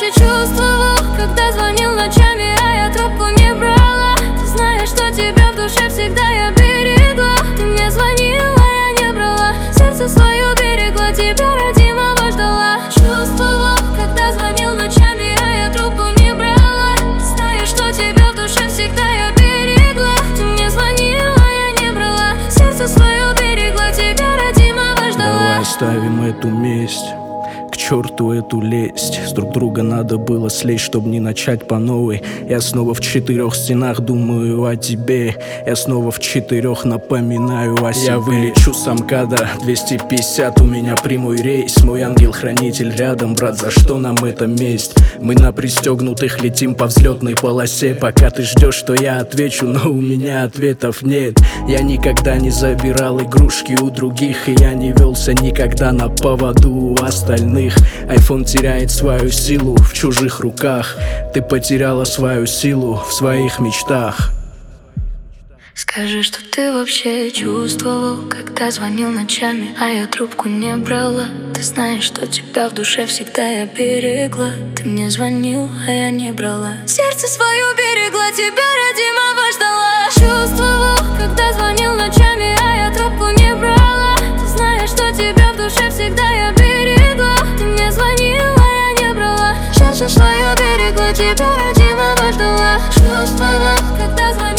вообще чувствовал, когда звонил ночами, а я трубку не брала? Ты знаешь, что тебя в душе всегда я берегла. Ты мне звонила, я не брала, сердце свое берегла, тебя родимого ждала. Чувствовал, когда звонил ночами, а я трубку не брала. Ты знаешь, что тебя в душе всегда я берегла. Ты мне звонила, я не брала, сердце свое берегла, тебя родимого ждала. Давай оставим эту месть, к черту эту лесть. С друг друга надо было слезть, чтобы не начать по новой. Я снова в 4 стенах думаю о тебе. Я снова в 4 напоминаю о себе. Я вылечу с МКАДа 250, у меня прямой рейс. Мой ангел-хранитель рядом, брат, за что нам эта месть? Мы на пристегнутых летим по взлетной полосе. Пока ты ждешь, что я отвечу, но у меня ответов нет. Я никогда не забирал игрушки у других, и я не велся никогда на поводу у остальных. Айфон теряет свою силу в чужих руках. Ты потеряла свою силу в своих мечтах. Скажи, что ты вообще чувствовал, когда звонил ночами, а я трубку не брала? Ты знаешь, что тебя в душе всегда я берегла. Ты мне звонил, а я не брала, сердце свое берегла, тебя родимого ждала. Чувствовал, когда звонил ночами, а я трубку не брала. Ты знаешь, что тебя в душе всегда я берегла. Ты мне звонила, я не брала, сердце свое берегла, тебя родимого ждала. Чувствовал, когда звонил